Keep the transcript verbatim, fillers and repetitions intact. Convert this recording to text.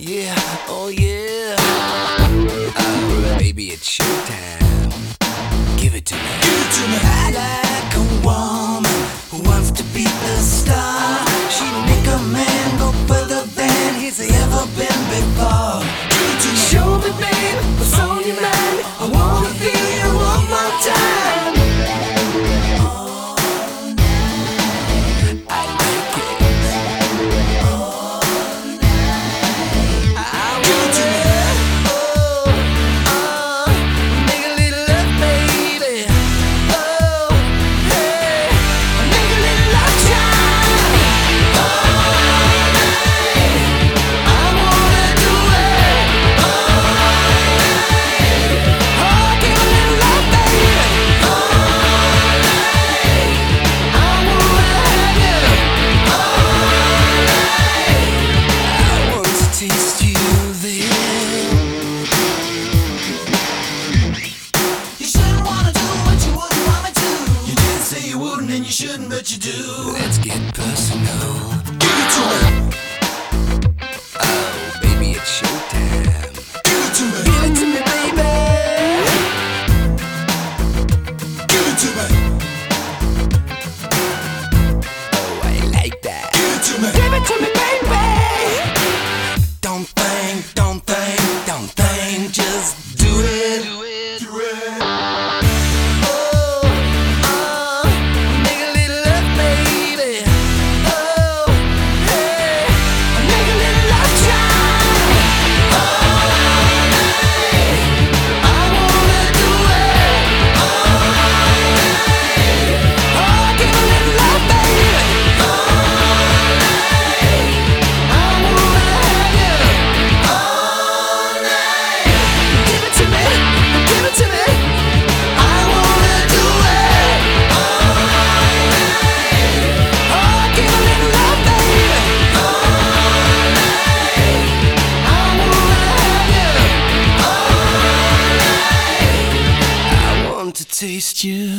yeah, oh yeah. Oh, baby, it's showtime. Give it to me. Give it to me. I like a woman who wants to be the star. She make a man go further than he's ever been before. Give it to me. Show me, babe, what's on your mind. I wanna feel you one more time. And you shouldn't, but you do. Let's get personal. Give it to me. Oh, baby, it's showtime. Give it to me. Give it to me, baby. Give it to me. Oh, I like that. Give it to me. Give it to me, baby. Don't think, don't think, don't think, just do it. Do it. Do it. To taste you.